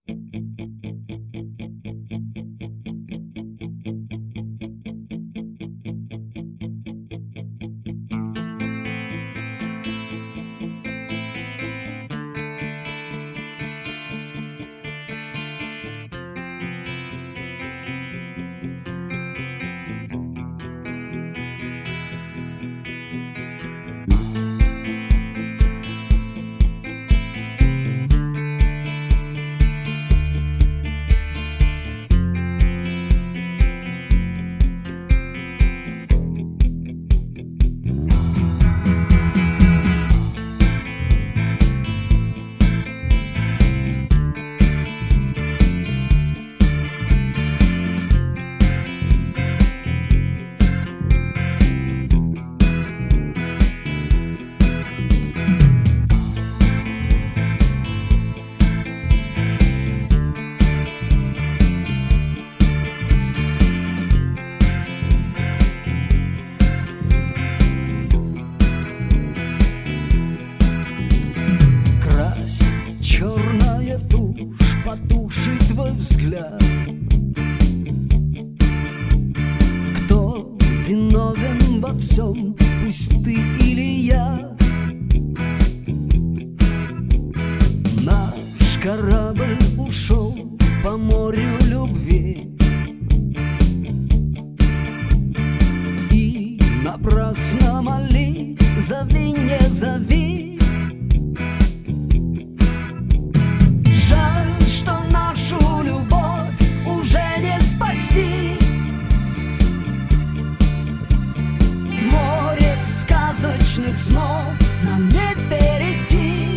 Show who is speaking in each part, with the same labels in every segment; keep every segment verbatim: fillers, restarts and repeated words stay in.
Speaker 1: потухший твой взгляд. Кто виновен во всем, пусть ты или я? Наш корабль ушел по морю любви, и напрасно молить: зови, не зови. Жаль, что нашу любовь уже не спасти. Море сказочных снов нам не перейти.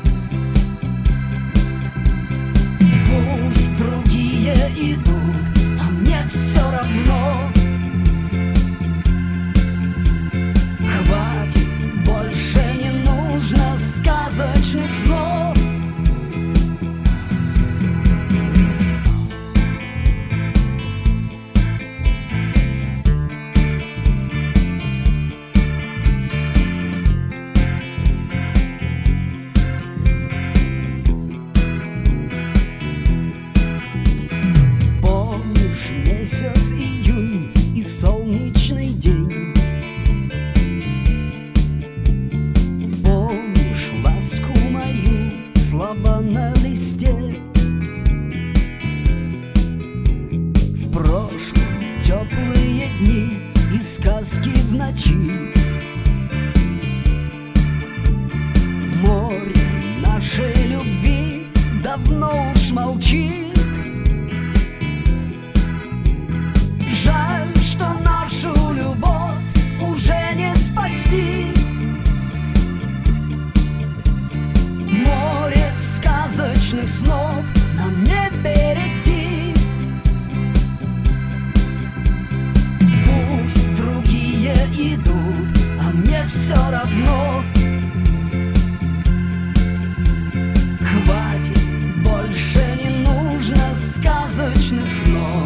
Speaker 1: Пусть другие идут, а мне все равно. Хватит, больше не нужно сказочных снов. Месяц июнь и солнечный день. Помнишь ласку мою, слова на листе? В прошлом теплые дни и сказки в ночи. Море нашей любви давно уж молчит. Жаль, что нашу любовь уже не спасти. Море сказочных снов нам не перейти. Пусть другие идут, а мне все равно. Хватит, больше не нужно сказочных снов.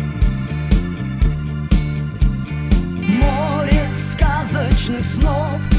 Speaker 1: Море сказочных снов